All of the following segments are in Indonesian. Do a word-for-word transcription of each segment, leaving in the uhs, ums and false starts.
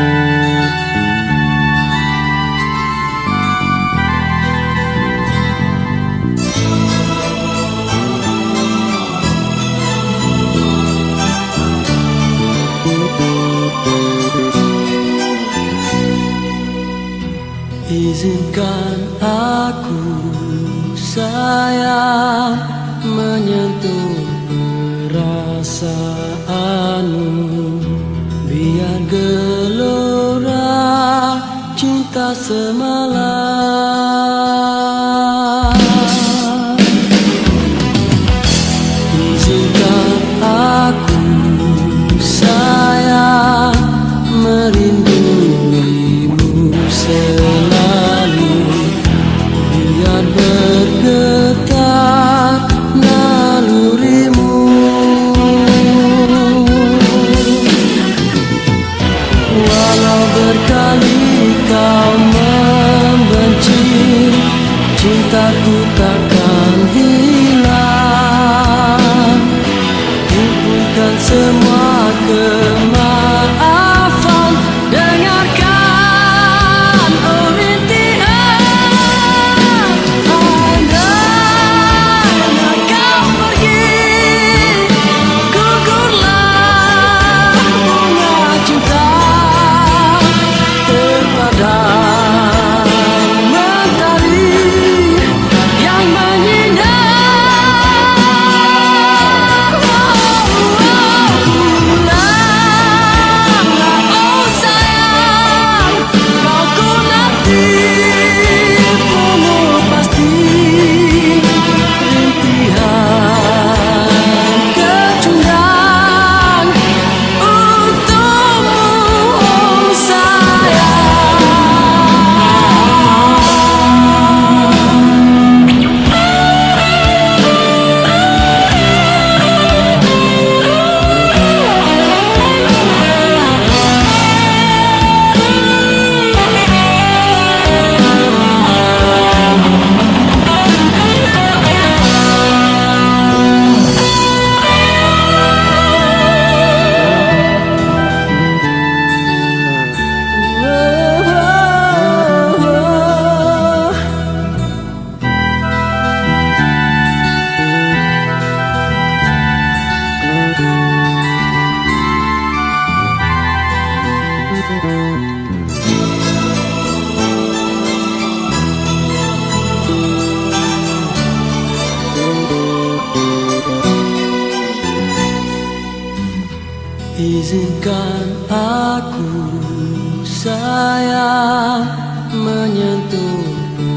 Izinkan aku sayang menyentuh perasaanmu, biar gelora cinta semalam. Izinkan aku sayang merinduimu selalu, biar bergetar nalurimu. Walau berkali kau membenci, cintaku takkan hilang. Himpunkan semua kemaafan, dengarkan oh rintihan. Andainya kau pergi, gugurlah bunga cinta terpadam mentari yang menyinari. Izinkan aku sayang menyentuh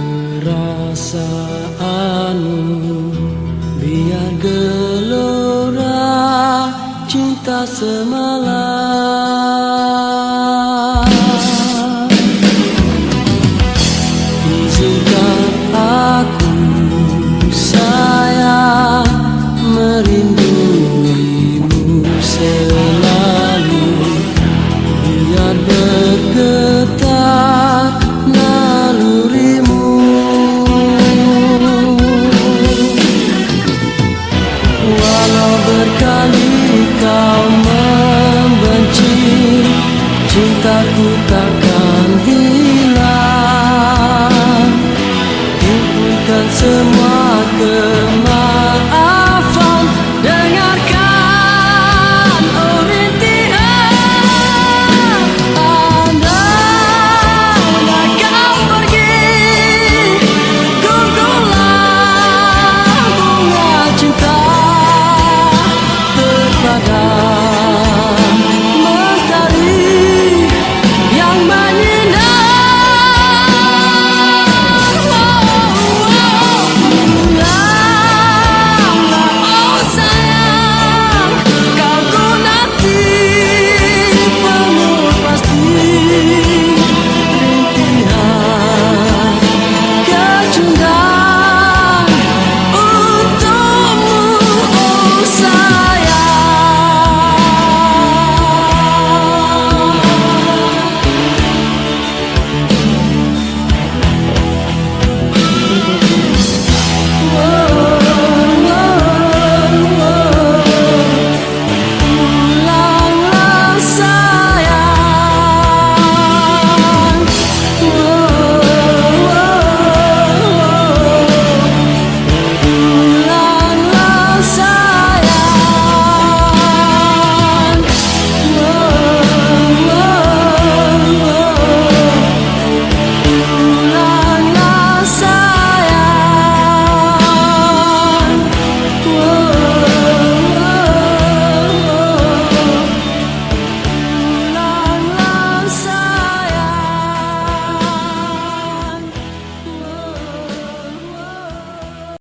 perasaanmu, biar gelora cinta semalam. Izinkan aku sayang merinduimu selalu, biar bergetar nalurimu. Walau berkali kau membenci, cintaku takkan hilang.